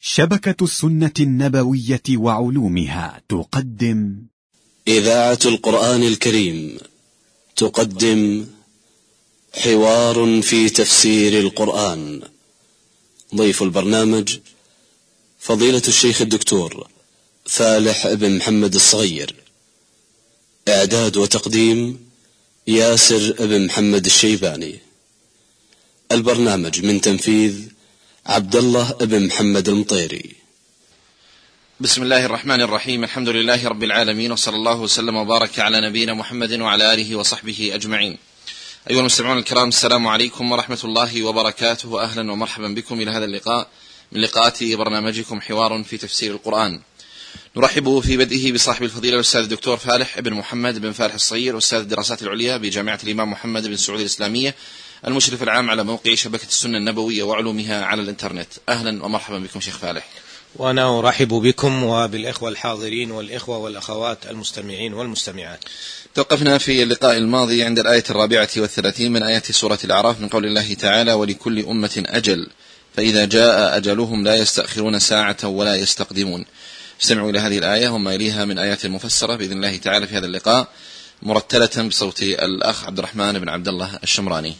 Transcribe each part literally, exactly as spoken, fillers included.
شبكة السنة النبوية وعلومها تقدم إذاعة القرآن الكريم تقدم حوار في تفسير القرآن. ضيف البرنامج فضيلة الشيخ الدكتور فالح بن محمد الصغير. إعداد وتقديم ياسر بن محمد الشيباني. البرنامج من تنفيذ عبد الله بن محمد المطيري. بسم الله الرحمن الرحيم. الحمد لله رب العالمين، وصلى الله وسلم وبارك على نبينا محمد وعلى آله وصحبه أجمعين. أيها المستمعون الكرام، السلام عليكم ورحمة الله وبركاته، أهلا ومرحبا بكم إلى هذا اللقاء من لقاءات برنامجكم حوار في تفسير القرآن. نرحب في بدئه بصاحب الفضيلة الأستاذ الدكتور فالح بن محمد بن فالح الصغير، أستاذ الدراسات العليا بجامعة الإمام محمد بن سعود الإسلامية، المشرف العام على موقع شبكة السنة النبوية وعلومها على الإنترنت. أهلا ومرحبا بكم شيخ فالح. وأنا أرحب بكم وبالإخوة الحاضرين والإخوة والأخوات المستمعين والمستمعات. توقفنا في اللقاء الماضي عند الآية الرابعة والثلاثين من آيات سورة الأعراف من قول الله تعالى: ولكل أمة أجل فإذا جاء أجلهم لا يستأخرون ساعة ولا يستقدمون. استمعوا إلى هذه الآية وما إليها من آيات مفسرة بإذن الله تعالى في هذا اللقاء، مرتلة بصوت الأخ عبد الرحمن بن عبد الله الشمراني.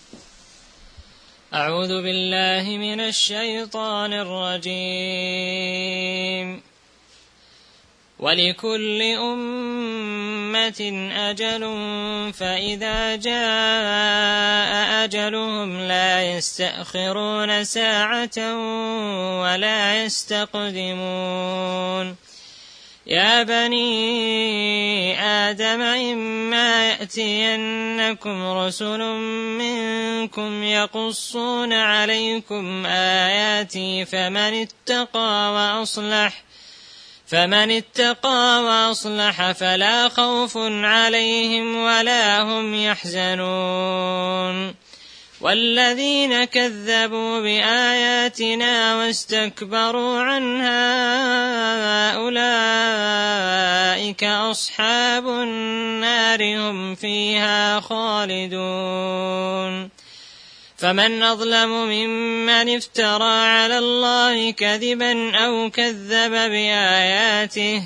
أعوذ بالله من الشيطان الرجيم. ولكل أمة أجل فإذا جاء أجلهم لا يستأخرون ساعة ولا يستقدمون. يا بني آدم إما يأتينكم رسل منكم يقصون عليكم آياتي فمن اتقى وأصلح فمن اتقى وأصلح فلا خوف عليهم ولا هم يحزنون. والذين كذبوا بآياتنا واستكبروا عنها أولئك أصحاب النار هم فيها خالدون. فمن أظلم ممن افترى على الله كذبا أو كذب بآياته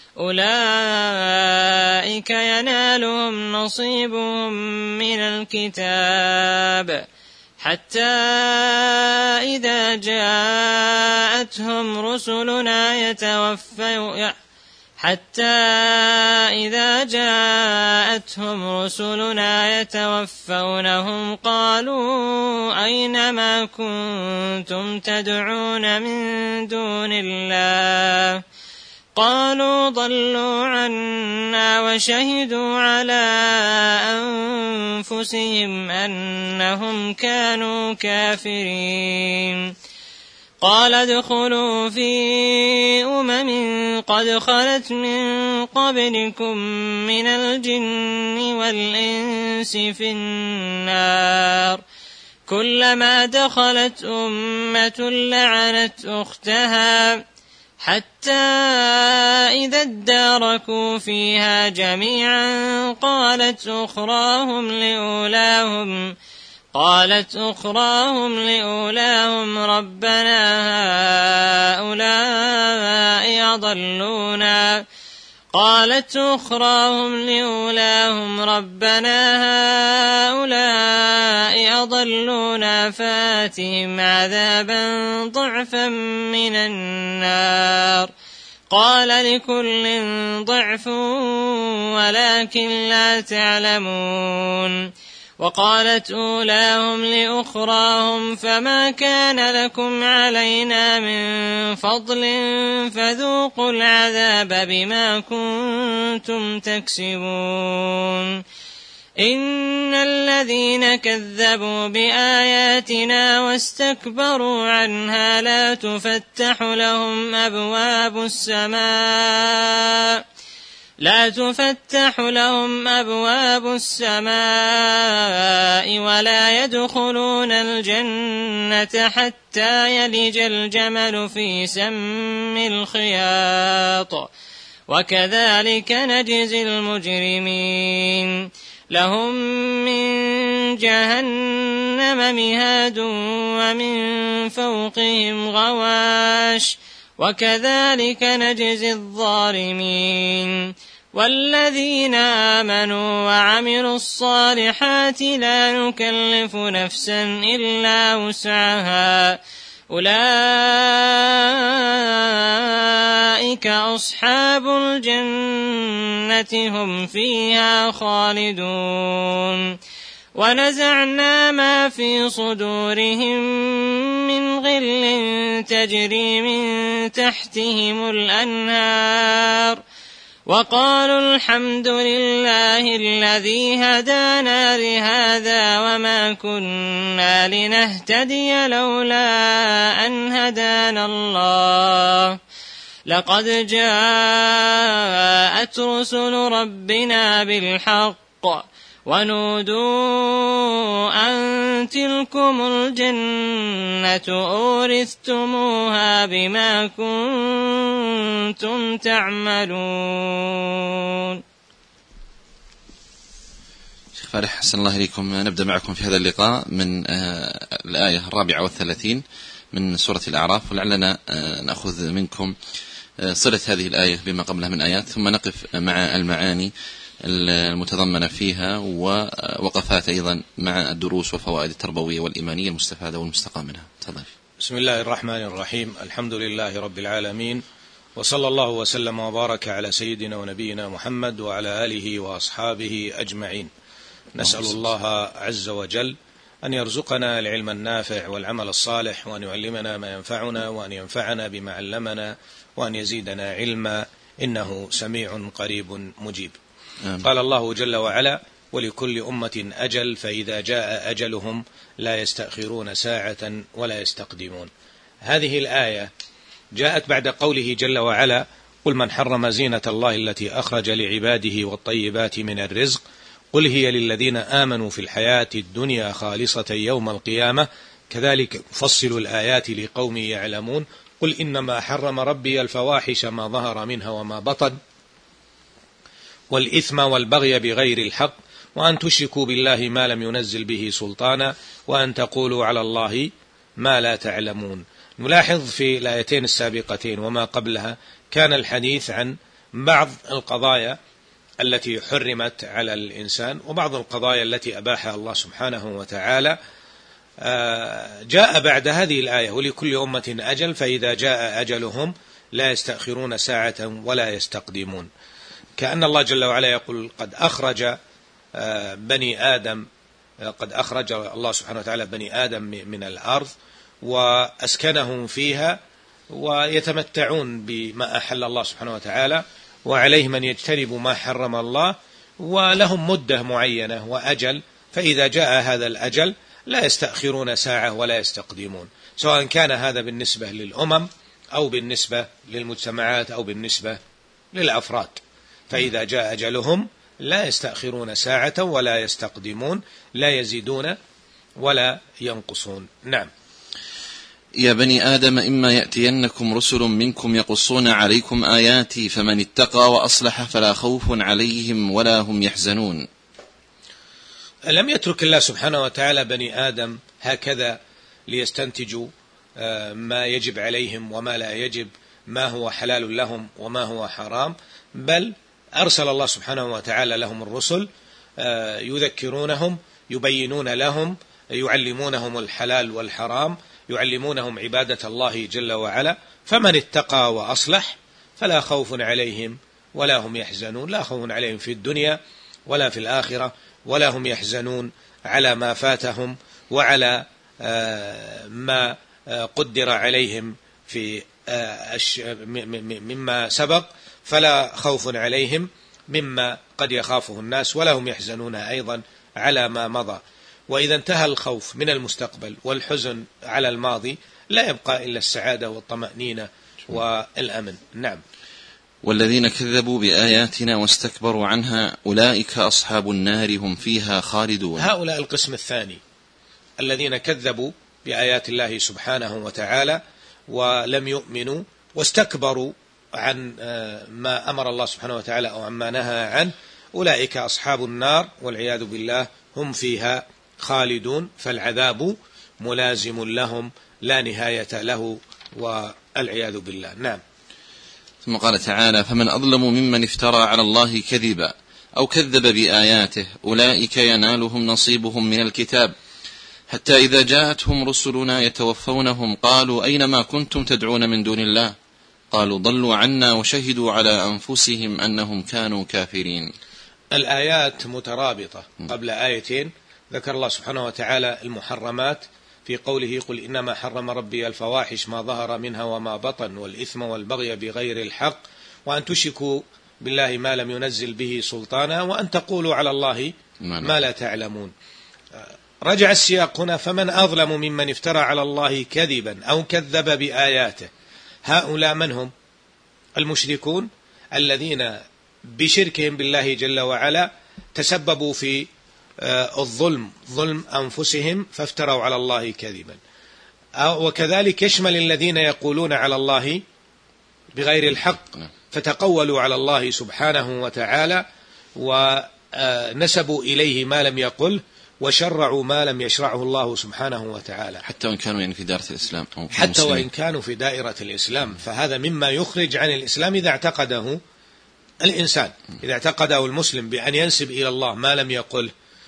أولئك ينالهم نصيبهم من الكتاب حتى إذا جاءتهم رسلنا يتوفون حتى إذا جاءتهم رسلنا يتوفونهم قالوا أين ما كنتم تدعون من دون الله قالوا ضلوا عنا وشهدوا على أنفسهم أنهم كانوا كافرين. قال ادخلوا في أمم قد خلت من قبلكم من الجن والإنس في النار كلما دخلت أمة لعنت أختها حتى إذا اداركوا فيها جميعا قالت أخراهم لأولاهم قالت أخراهم لأولاهم ربنا هؤلاء أضلونا قالت أخراهم لأولاهم ربنا هؤلاء أضلونا فآتهم عذابا ضعفا من النار قال لكل ضعف ولكن لا تعلمون. وقالت أولاهم لأخراهم فما كان لكم علينا من فضل فذوقوا العذاب بما كنتم تكسبون. إن الذين كذبوا بآياتنا واستكبروا عنها لا تفتح لهم أبواب السماء لا تفتح لهم أبواب السماء ولا يدخلون الجنة حتى يلج الجمل في سم الخياط وكذلك نجزي المجرمين. لهم من جهنم مهاد ومن فوقهم غواش وكذلك نجزي الظالمين والذين آمنوا وعملوا الصالحات لا نكلف نفسا إلا وسعها أولئك أصحاب الجنة هم فيها خالدون ونزعنا ما في صدورهم من غل تجري من تحتهم الأنهار وقالوا الحمد لله الذي هدانا لهذا وما كنا لنهتدي لولا أن هدانا الله لقد جاءت رسل ربنا بالحق ونودوا أن تلكم الجنة أورثتموها بما كنتم تعملون. شيخ فالح حسن الله إليكم، نبدأ معكم في هذا اللقاء من الآية الرابعة والثلاثين من سورة الأعراف، ولعلنا نأخذ منكم صلة هذه الآية بما قبلها من آيات، ثم نقف مع المعاني المتضمنة فيها ووقفات أيضا مع الدروس والفوائد التربوية والإيمانية المستفادة والمستقى منها. تفضل. بسم الله الرحمن الرحيم، الحمد لله رب العالمين، وصلى الله وسلم وبارك على سيدنا ونبينا محمد وعلى آله وأصحابه أجمعين. نسأل الله عز وجل أن يرزقنا العلم النافع والعمل الصالح، وأن يعلمنا ما ينفعنا، وأن ينفعنا بما علمنا، وأن يزيدنا علما، إنه سميع قريب مجيب. آمين. قال الله جل وعلا: ولكل أمة أجل فإذا جاء أجلهم لا يستأخرون ساعة ولا يستقدمون. هذه الآية جاءت بعد قوله جل وعلا: قل من حرم زينة الله التي أخرج لعباده والطيبات من الرزق قل هي للذين آمنوا في الحياة الدنيا خالصة يوم القيامة كذلك نفصل الآيات لقوم يعلمون قل إنما حرم ربي الفواحش ما ظهر منها وما بطن والإثم والبغي بغير الحق وأن تشركوا بالله ما لم ينزل به سلطانا وأن تقولوا على الله ما لا تعلمون. نلاحظ في الآيتين السابقتين وما قبلها كان الحديث عن بعض القضايا التي حرمت على الإنسان وبعض القضايا التي أباحها الله سبحانه وتعالى. جاء بعد هذه الآية: ولكل أمة أجل فإذا جاء أجلهم لا يستأخرون ساعة ولا يستقدمون. كأن الله جل وعلا يقول: قد أخرج بني آدم قد أخرج الله سبحانه وتعالى بني آدم من الأرض وأسكنهم فيها ويتمتعون بما أحل الله سبحانه وتعالى، وعليهم أن يجتنبوا ما حرم الله، ولهم مدة معينة وأجل، فإذا جاء هذا الأجل لا يستأخرون ساعة ولا يستقدمون، سواء كان هذا بالنسبة للأمم أو بالنسبة للمجتمعات أو بالنسبة للأفراد. فإذا جاء أجلهم لا يستأخرون ساعة ولا يستقدمون، لا يزيدون ولا ينقصون. نعم. يا بني آدم إما يأتينكم رسل منكم يقصون عليكم آياتي فمن اتقى وأصلح فلا خوف عليهم ولا هم يحزنون. لم يترك الله سبحانه وتعالى بني آدم هكذا ليستنتجوا ما يجب عليهم وما لا يجب، ما هو حلال لهم وما هو حرام، بل أرسل الله سبحانه وتعالى لهم الرسل يذكرونهم، يبينون لهم، يعلمونهم الحلال والحرام، يعلمونهم عبادة الله جل وعلا. فمن اتقى وأصلح فلا خوف عليهم ولا هم يحزنون، لا خوف عليهم في الدنيا ولا في الآخرة، ولا هم يحزنون على ما فاتهم وعلى ما قدر عليهم في مما سبق، فلا خوف عليهم مما قد يخافه الناس، ولا هم يحزنون أيضا على ما مضى. وإذا انتهى الخوف من المستقبل والحزن على الماضي لا يبقى إلا السعادة والطمأنينة والأمن. نعم. والذين كذبوا بآياتنا واستكبروا عنها أولئك أصحاب النار هم فيها خالدون. هؤلاء القسم الثاني الذين كذبوا بآيات الله سبحانه وتعالى ولم يؤمنوا واستكبروا عن ما أمر الله سبحانه وتعالى أو عما نهى عنه، أولئك أصحاب النار والعياذ بالله هم فيها خالدون، فالعذاب ملازم لهم لا نهاية له والعياذ بالله. نعم. ثم قال تعالى: فمن أظلم ممن افترى على الله كذبا أو كذب بآياته أولئك ينالهم نصيبهم من الكتاب حتى إذا جاءتهم رسلنا يتوفونهم قالوا أين ما كنتم تدعون من دون الله قالوا ضلوا عنا وشهدوا على أنفسهم أنهم كانوا كافرين. الآيات مترابطة. قبل آيتين ذكر الله سبحانه وتعالى المحرمات في قوله: قل إنما حرم ربي الفواحش ما ظهر منها وما بطن والإثم والبغي بغير الحق وأن تشركوا بالله ما لم ينزل به سلطانا وأن تقولوا على الله ما لا تعلمون. رجع السياق هنا: فمن أظلم ممن افترى على الله كذبا أو كذب بآياته. هؤلاء من هم؟ المشركون الذين بشركهم بالله جل وعلا تسببوا في الظلم، ظلم أنفسهم، فافتروا على الله كذبا. وكذلك يشمل الذين يقولون على الله بغير الحق فتقولوا على الله سبحانه وتعالى ونسبوا إليه ما لم يقل وشرعوا ما لم يشرعه الله سبحانه وتعالى، حتى وإن كانوا يعني في دائرة الإسلام أو حتى المسلمين. وإن كانوا في دائرة الإسلام، فهذا مما يخرج عن الإسلام إذا اعتقده الإنسان، إذا اعتقده المسلم بأن ينسب إلى الله ما لم يقل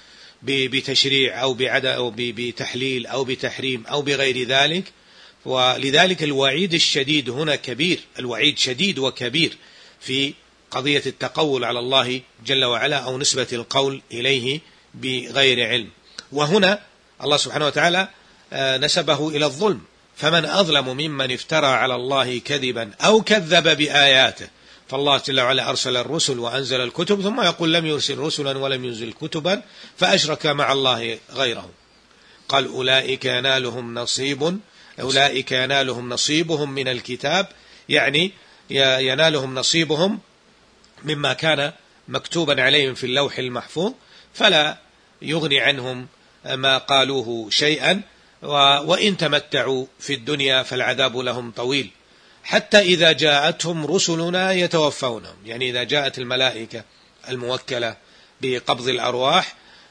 بتشريع أو بعد أو بتحليل أو بتحريم أو بغير ذلك. ولذلك الوعيد الشديد هنا كبير، الوعيد شديد وكبير في قضية التقول على الله جل وعلا أو نسبة القول إليه بغير علم. وهنا الله سبحانه وتعالى نسبه إلى الظلم: فمن أظلم ممن افترى على الله كذبا أو كذب بآياته. فالله جل وعلا أرسل الرسل وأنزل الكتب ثم يقول لم يرسل رسلا ولم ينزل كتبا فأشرك مع الله غيره. قال أولئك ينالهم نصيب أولئك ينالهم نصيبهم من الكتاب، يعني ينالهم نصيبهم مما كان مكتوبا عليهم في اللوح المحفوظ، فلا يغني عنهم ما قالوه شيئا، وإن تمتعوا في الدنيا فالعذاب لهم طويل حتى إذا جاءتهم رسلنا يتوفونهم، يعني إذا جاءت الملائكة الموكلة بقبض الأرواح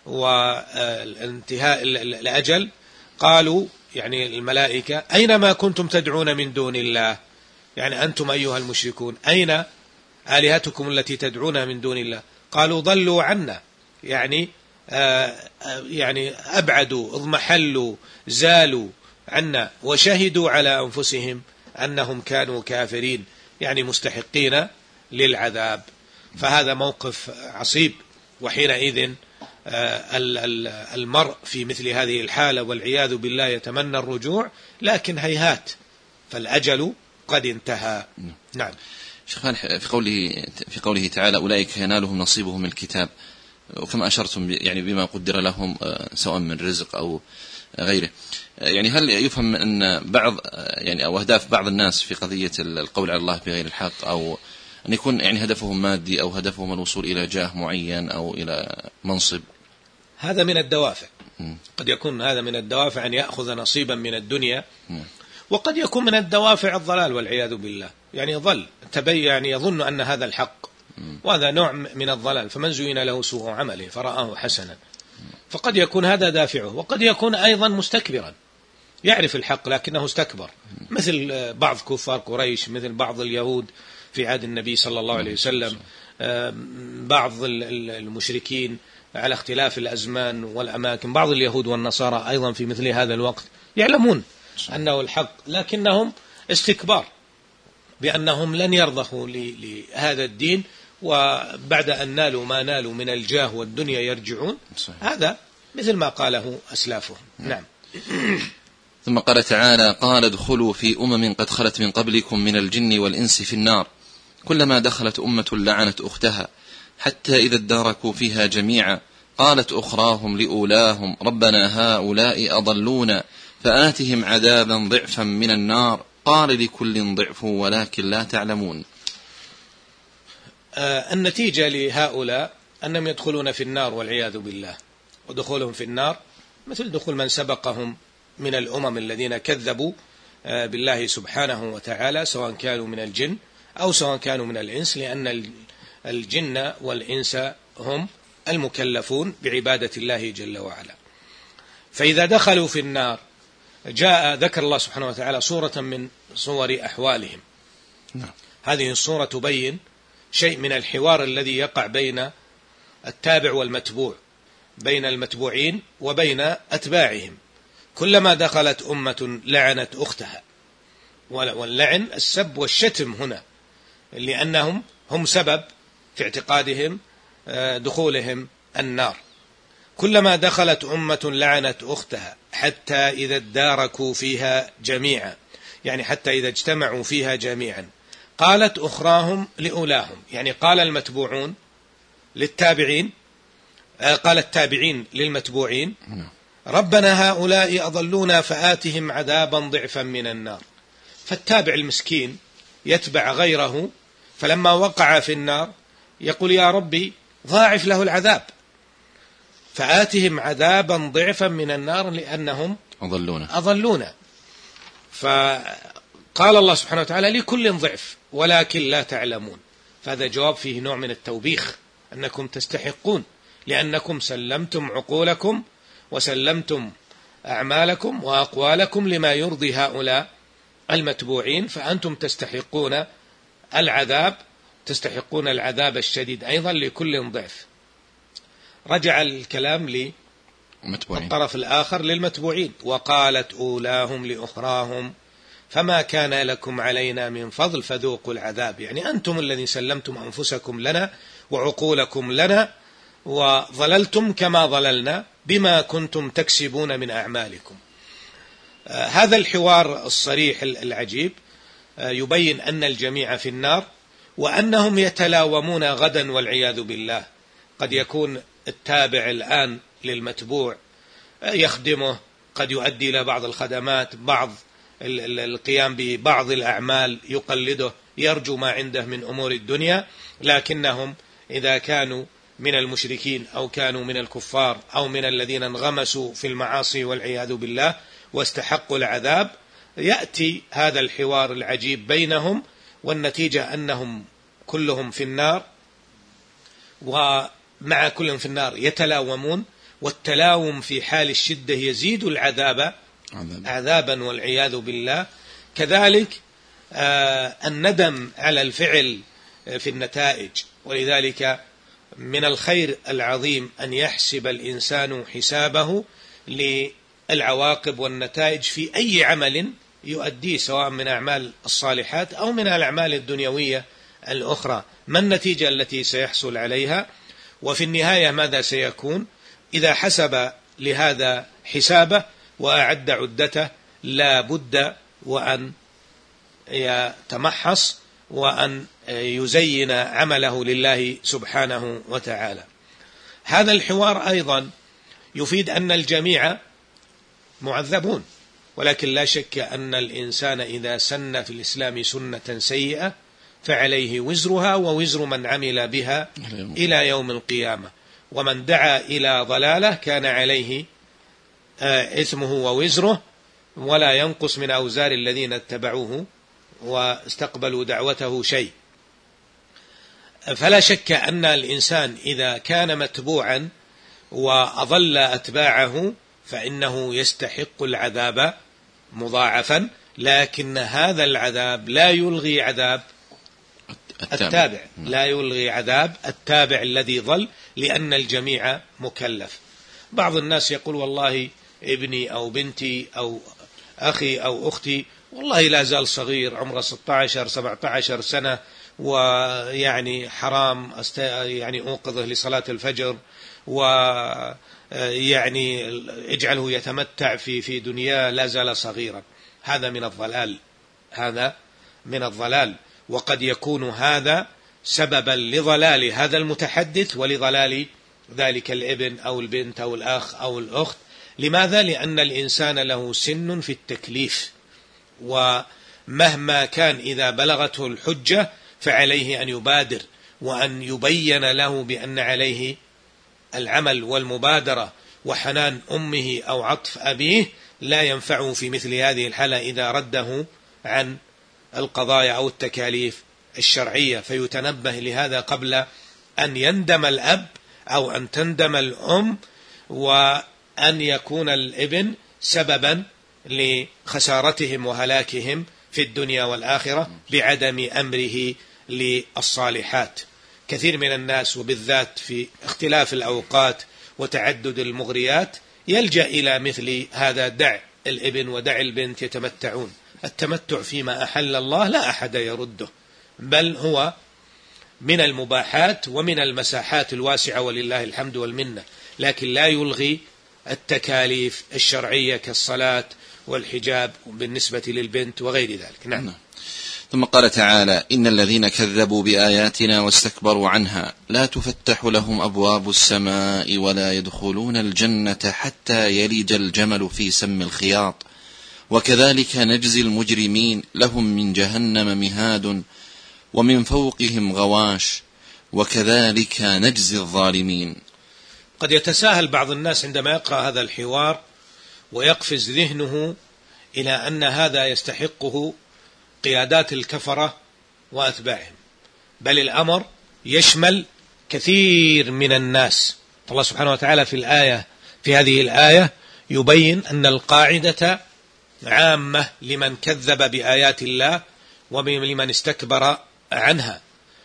وانتهاء الأجل قالوا، يعني الملائكة: أينما كنتم تدعون من دون الله، يعني أنتم أيها المشركون أين آلهتكم التي تدعون من دون الله؟ قالوا ضلوا عنا، يعني آه يعني أبعدوا، اضمحلوا، زالوا عنا، وشهدوا على أنفسهم أنهم كانوا كافرين، يعني مستحقين للعذاب. فهذا موقف عصيب، وحينئذ المرء في مثل هذه الحالة والعياذ بالله يتمنى الرجوع، لكن هيهات، فالأجل قد انتهى. نعم. شيخان، في قوله في قوله تعالى أولئك ينالهم نصيبهم من الكتاب، وكما أشرتم يعني بما قدر لهم سواء من رزق أو غيره، يعني هل يفهم أن بعض يعني أو أهداف بعض الناس في قضية القول على الله بغير الحق، أو أن يكون يعني هدفهم مادي أو هدفهم الوصول إلى جاه معين أو إلى منصب؟ هذا من الدوافع. قد يكون هذا من الدوافع أن يأخذ نصيبا من الدنيا، وقد يكون من الدوافع الضلال والعياذ بالله، يعني ظل تبين، يعني يظن أن هذا الحق، وهذا نوع من الضلال. فمن زين له سوء عمله فرآه حسنا، فقد يكون هذا دافعه. وقد يكون أيضا مستكبرا، يعرف الحق لكنه استكبر، مثل بعض كفار قريش، مثل بعض اليهود في عهد النبي صلى الله عليه وسلم، بعض المشركين على اختلاف الأزمان والأماكن، بعض اليهود والنصارى أيضا في مثل هذا الوقت يعلمون أنه الحق، لكنهم استكبار بأنهم لن يرضخوا لهذا الدين، وبعد أن نالوا ما نالوا من الجاه والدنيا يرجعون. هذا مثل ما قاله أسلافهم. نعم. ثم قال تعالى: قال ادخلوا في أمم قد خلت من قبلكم من الجن والإنس في النار كلما دخلت أمة لعنت أختها حتى إذا اداركوا فيها جميعا قالت أخراهم لأولاهم ربنا هؤلاء أضلونا فآتهم عذابا ضعفا من النار قال لكل ضعف ولكن لا تعلمون. آه النتيجة لهؤلاء أنهم يدخلون في النار والعياذ بالله، ودخولهم في النار مثل دخول من سبقهم من الأمم الذين كذبوا آه بالله سبحانه وتعالى، سواء كانوا من الجن أو سواء كانوا من الإنس، لأن الجن والإنس هم المكلفون بعبادة الله جل وعلا. فإذا دخلوا في النار جاء ذكر الله سبحانه وتعالى صورة من صور أحوالهم. هذه الصورة تبين شيء من الحوار الذي يقع بين التابع والمتبوع، بين المتبوعين وبين أتباعهم. كلما دخلت أمة لعنت أختها، واللعن السب والشتم هنا، لأنهم هم سبب في اعتقادهم دخولهم النار. كلما دخلت أمة لعنت أختها حتى إذا اداركوا فيها جميعا، يعني حتى إذا اجتمعوا فيها جميعا قالت أخراهم لأولاهم، يعني قال المتبوعون للتابعين، قال التابعين للمتبوعين ربنا هؤلاء أضلونا فآتهم عذابا ضعفا من النار. فالتابع المسكين يتبع غيره، فلما وقع في النار يقول يا ربي ضاعف له العذاب، فآتهم عذابا ضعفا من النار لأنهم أضلونا أضلونا. فقال الله سبحانه وتعالى لكل ضعف ولكن لا تعلمون. فهذا جواب فيه نوع من التوبيخ، أنكم تستحقون لأنكم سلمتم عقولكم وسلمتم أعمالكم وأقوالكم لما يرضي هؤلاء المتبوعين، فأنتم تستحقون العذاب، تستحقون العذاب الشديد أيضا لكل ضعف. رجع الكلام للطرف الآخر للمتبوعين، وقالت أولاهم لأخراهم فما كان لكم علينا من فضل فذوقوا العذاب، يعني أنتم الذين سلمتم أنفسكم لنا وعقولكم لنا وظللتم كما ظللنا بما كنتم تكسبون من أعمالكم. آه هذا الحوار الصريح العجيب آه يبين أن الجميع في النار، وأنهم يتلاومون غدا والعياذ بالله. قد يكون التابع الآن للمتبوع آه يخدمه، قد يؤدي إلى بعض الخدمات، بعض القيام ببعض الأعمال، يقلده، يرجو ما عنده من أمور الدنيا، لكنهم إذا كانوا من المشركين أو كانوا من الكفار أو من الذين انغمسوا في المعاصي والعياذ بالله واستحقوا العذاب، يأتي هذا الحوار العجيب بينهم، والنتيجة أنهم كلهم في النار، ومع كلهم في النار يتلاومون، والتلاوم في حال الشدة يزيد العذاب عذابا والعياذ بالله. كذلك آه الندم على الفعل في النتائج، ولذلك من الخير العظيم أن يحسب الإنسان حسابه للعواقب والنتائج في أي عمل يؤديه، سواء من أعمال الصالحات أو من الأعمال الدنيوية الأخرى، ما النتيجة التي سيحصل عليها، وفي النهاية ماذا سيكون. إذا حسب لهذا حسابه وأعد عدته لا بد وأن يتمحص وأن يزين عمله لله سبحانه وتعالى. هذا الحوار أيضا يفيد أن الجميع معذبون، ولكن لا شك أن الإنسان إذا سن في الإسلام سنة سيئة فعليه وزرها ووزر من عمل بها إلى يوم القيامة، ومن دعا إلى ضلالة كان عليه إثمه ووزره، ولا ينقص من أوزار الذين اتبعوه واستقبلوا دعوته شيء. فلا شك أن الإنسان إذا كان متبوعا وأضل أتباعه فإنه يستحق العذاب مضاعفا، لكن هذا العذاب لا يلغي عذاب التابع، لا يلغي عذاب التابع الذي ضل، لأن الجميع مكلف. بعض الناس يقول والله ابني أو بنتي أو أخي أو أختي والله لا زال صغير، عمره ستة عشر سبعة عشر سنة، ويعني حرام يعني أوقظه لصلاة الفجر، ويعني اجعله يتمتع في في دنياه، لا زال صغيرا. هذا من الضلال، هذا من الضلال، وقد يكون هذا سببا لضلال هذا المتحدث ولضلال ذلك الابن أو البنت أو الأخ أو الأخت. لماذا؟ لأن الإنسان له سن في التكليف، ومهما كان إذا بلغته الحجة فعليه أن يبادر، وأن يبين له بأن عليه العمل والمبادرة، وحنان أمه أو عطف أبيه لا ينفعه في مثل هذه الحالة إذا رده عن القضايا أو التكاليف الشرعية، فيتنبه لهذا قبل أن يندم الأب أو أن تندم الأم وأن يكون الابن سببا لخسارتهم وهلاكهم في الدنيا والآخرة بعدم أمره للصالحات. كثير من الناس وبالذات في اختلاف الأوقات وتعدد المغريات يلجأ إلى مثل هذا، دع الابن ودع البنت يتمتعون. التمتع فيما أحل الله لا أحد يرده، بل هو من المباحات ومن المساحات الواسعة ولله الحمد والمنة، لكن لا يلغي التكاليف الشرعية كالصلاة والحجاب بالنسبة للبنت وغير ذلك. نعم. ثم قال تعالى: إن الذين كذبوا بآياتنا واستكبروا عنها لا تفتح لهم أبواب السماء ولا يدخلون الجنة حتى يلج الجمل في سم الخياط وكذلك نجزي المجرمين لهم من جهنم مهاد ومن فوقهم غواش وكذلك نجزي الظالمين. قد يتساهل بعض الناس عندما يقرأ هذا الحوار ويقفز ذهنه إلى أن هذا يستحقه قيادات الكفرة وأتباعهم، بل الأمر يشمل كثير من الناس. الله سبحانه وتعالى في الآية في هذه الآية يبين أن القاعدة عامة لمن كذب بآيات الله ولمن استكبر عنها،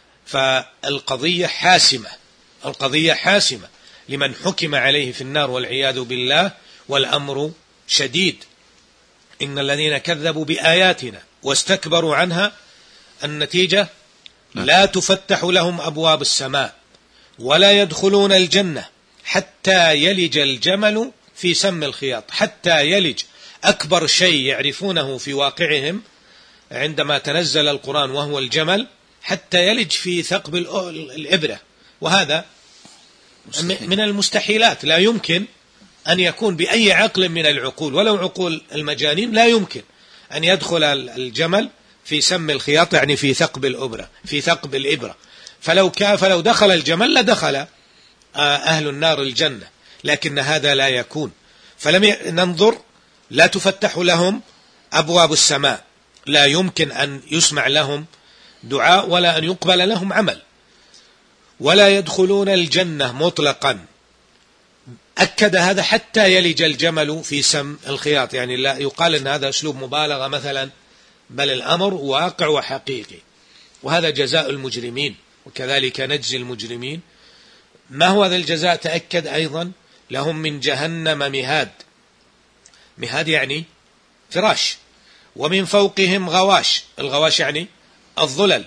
فالقضية حاسمة، القضية حاسمة لمن حكم عليه في النار والعياذ بالله، والأمر شديد. إن الذين كذبوا بآياتنا واستكبروا عنها النتيجة لا تفتح لهم أبواب السماء ولا يدخلون الجنة حتى يلج الجمل في سم الخياط. حتى يلج أكبر شيء يعرفونه في واقعهم عندما تنزل القرآن وهو الجمل، حتى يلج في ثقب الإبرة، وهذا من المستحيلات. لا يمكن أن يكون بأي عقل من العقول ولو عقول المجانين، لا يمكن أن يدخل الجمل في سم الخياط، يعني في ثقب الإبرة في ثقب الإبرة. فلو كان فلو دخل الجمل لدخل أهل النار الجنة، لكن هذا لا يكون. فلم ننظر لا تفتح لهم أبواب السماء، لا يمكن أن يسمع لهم دعاء ولا أن يقبل لهم عمل، ولا يدخلون الجنة مطلقا. أكد هذا حتى يلج الجمل في سم الخياط، يعني لا يقال أن هذا أسلوب مبالغة مثلا، بل الأمر واقع وحقيقي، وهذا جزاء المجرمين وكذلك نجزي المجرمين. ما هو هذا الجزاء؟ تأكد أيضا لهم من جهنم مهاد. مهاد يعني فراش، ومن فوقهم غواش، الغواش يعني الظلل،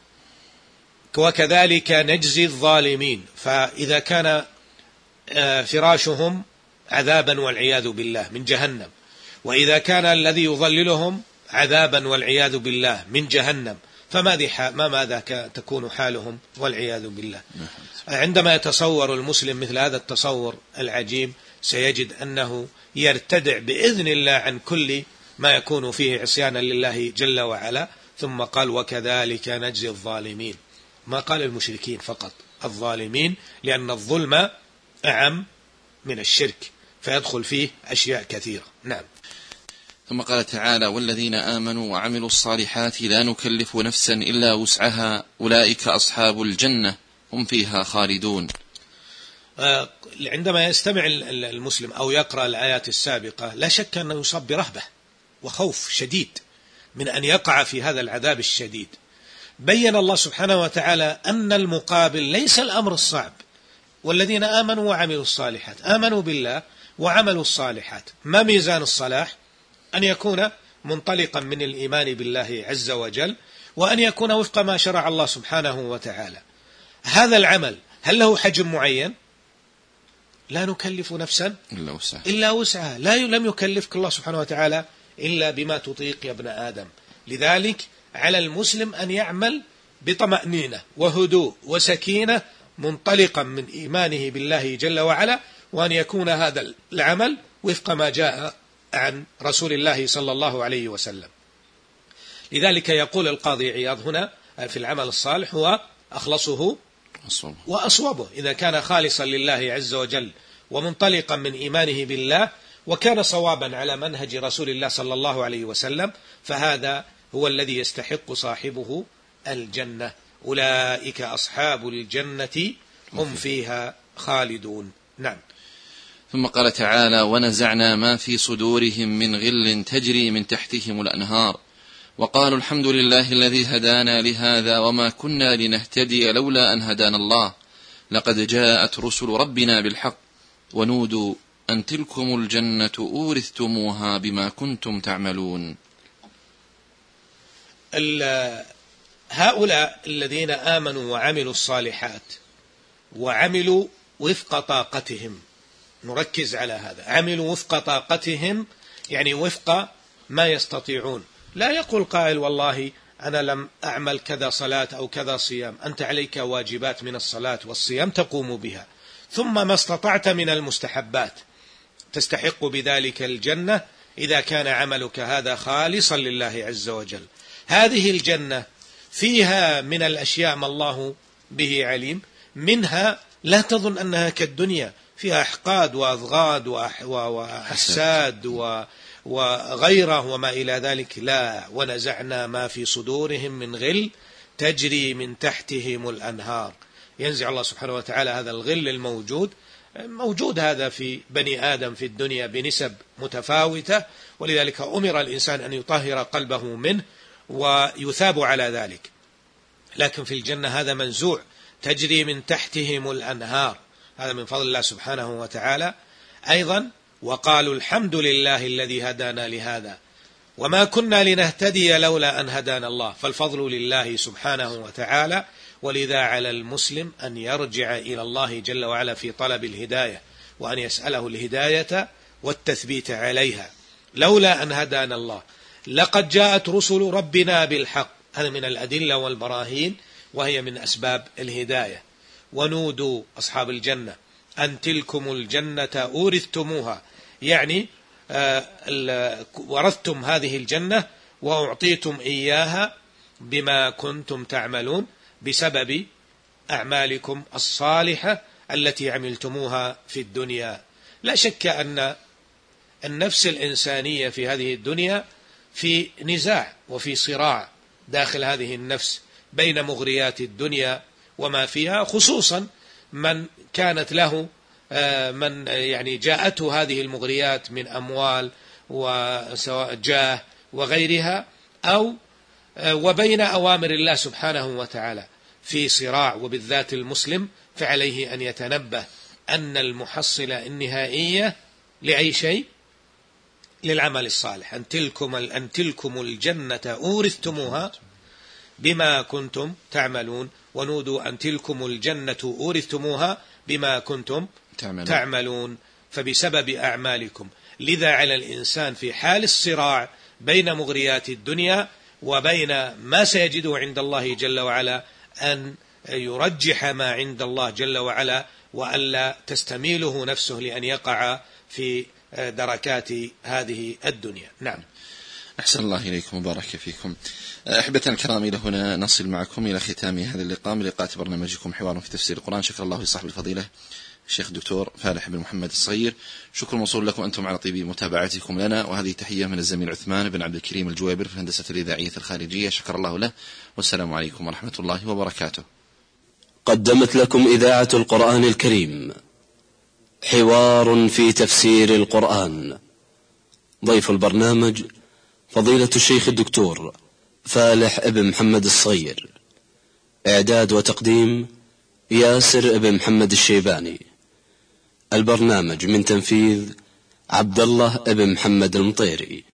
وكذلك نجزي الظالمين. فإذا كان فراشهم عذابا والعياذ بالله من جهنم، وإذا كان الذي يظللهم عذابا والعياذ بالله من جهنم، فماذا ما ماذا تكون حالهم والعياذ بالله. عندما يتصور المسلم مثل هذا التصور العجيب سيجد أنه يرتدع بإذن الله عن كل ما يكون فيه عصيانا لله جل وعلا. ثم قال: وكذلك نجزي الظالمين، ما قال المشركين فقط، الظالمين، لأن الظلم أعم من الشرك فيدخل فيه أشياء كثيرة. نعم. ثم قال تعالى: والذين آمنوا وعملوا الصالحات لا نكلف نفسا إلا وسعها أولئك أصحاب الجنة هم فيها خالدون. عندما يستمع المسلم أو يقرأ الآيات السابقة لا شك أنه يصاب برهبة وخوف شديد من أن يقع في هذا العذاب الشديد. بين الله سبحانه وتعالى أن المقابل ليس الأمر الصعب. والذين آمنوا وعملوا الصالحات، آمنوا بالله وعملوا الصالحات. ما ميزان الصلاح؟ أن يكون منطلقا من الإيمان بالله عز وجل، وأن يكون وفق ما شرع الله سبحانه وتعالى. هذا العمل هل له حجم معين؟ لا نكلف نفسا إلا وسعها، لا لم يكلفك الله سبحانه وتعالى إلا بما تطيق يا ابن آدم. لذلك على المسلم أن يعمل بطمأنينة وهدوء وسكينة منطلقا من إيمانه بالله جل وعلا، وأن يكون هذا العمل وفق ما جاء عن رسول الله صلى الله عليه وسلم. لذلك يقول القاضي عياض هنا في العمل الصالح هو أخلصه وأصوبه، إذا كان خالصا لله عز وجل ومنطلقا من إيمانه بالله وكان صوابا على منهج رسول الله صلى الله عليه وسلم، فهذا هو الذي يستحق صاحبه الجنة. أولئك أصحاب الجنة هم فيها خالدون. نعم. ثم قال تعالى: ونزعنا ما في صدورهم من غل تجري من تحتهم الأنهار وقالوا الحمد لله الذي هدانا لهذا وما كنا لنهتدي لولا أن هدانا الله لقد جاءت رسل ربنا بالحق ونودوا أن تلكم الجنة أورثتموها بما كنتم تعملون. هؤلاء الذين آمنوا وعملوا الصالحات وعملوا وفق طاقتهم، نركز على هذا، عملوا وفق طاقتهم يعني وفق ما يستطيعون. لا يقول قائل والله أنا لم أعمل كذا صلاة أو كذا صيام، أنت عليك واجبات من الصلاة والصيام تقوم بها، ثم ما استطعت من المستحبات تستحق بذلك الجنة إذا كان عملك هذا خالصا لله عز وجل. هذه الجنة فيها من الأشياء ما الله به عليم، منها لا تظن أنها كالدنيا فيها أحقاد وأضغاد وأحساد وغيره وما إلى ذلك، لا، ونزعنا ما في صدورهم من غل تجري من تحتهم الأنهار. ينزع الله سبحانه وتعالى هذا الغل الموجود، موجود هذا في بني آدم في الدنيا بنسب متفاوتة، ولذلك أمر الإنسان أن يطهر قلبه منه ويثاب على ذلك. لكن في الجنة هذا منزوع، تجري من تحتهم الأنهار، هذا من فضل الله سبحانه وتعالى. أيضا وقالوا الحمد لله الذي هدانا لهذا وما كنا لنهتدي لولا أن هدانا الله، فالفضل لله سبحانه وتعالى. ولذا على المسلم أن يرجع إلى الله جل وعلا في طلب الهداية، وأن يسأله الهداية والتثبيت عليها. لولا أن هدانا الله لقد جاءت رسل ربنا بالحق، هذا من الأدلة والبراهين وهي من أسباب الهداية. ونودوا أصحاب الجنة أن تلكم الجنة أورثتموها، يعني ورثتم هذه الجنة وأعطيتم إياها بما كنتم تعملون، بسبب أعمالكم الصالحة التي عملتموها في الدنيا. لا شك أن النفس الإنسانية في هذه الدنيا في نزاع وفي صراع داخل هذه النفس بين مغريات الدنيا وما فيها، خصوصا من كانت له من يعني جاءته هذه المغريات من أموال وسواء جاه وغيرها، أو وبين أوامر الله سبحانه وتعالى في صراع. وبالذات المسلم فعليه أن يتنبه أن المحصلة النهائية لأي شيء للعمل الصالح، أن تلكم, أن تلكم الجنة أورثتموها بما كنتم تعملون. ونودوا أن تلكم الجنة أورثتموها بما كنتم تعملون, تعملون فبسبب أعمالكم. لذا على الإنسان في حال الصراع بين مغريات الدنيا وبين ما سيجده عند الله جل وعلا أن يرجح ما عند الله جل وعلا، وألا تستميله نفسه لأن يقع في دركات هذه الدنيا. نعم. أحسن الله إليكم وبارك فيكم. أحبتنا الكرام، إلى هنا نصل معكم إلى ختام هذا اللقاء من لقاء برنامجكم حوار في تفسير القرآن. شكر الله لصاحب الفضيلة الشيخ الدكتور فالح بن محمد الصغير، شكر موصول لكم أنتم على طيب متابعتكم لنا، وهذه تحية من الزميل عثمان بن عبد الكريم الجويبر في الهندسة الإذاعية الخارجية، شكر الله له، والسلام عليكم ورحمة الله وبركاته. قدمت لكم إذاعة القرآن الكريم حوار في تفسير القرآن. ضيف البرنامج فضيلة الشيخ الدكتور فالح بن محمد الصغير، إعداد وتقديم ياسر بن محمد الشيباني. البرنامج من تنفيذ عبد الله بن محمد المطيري.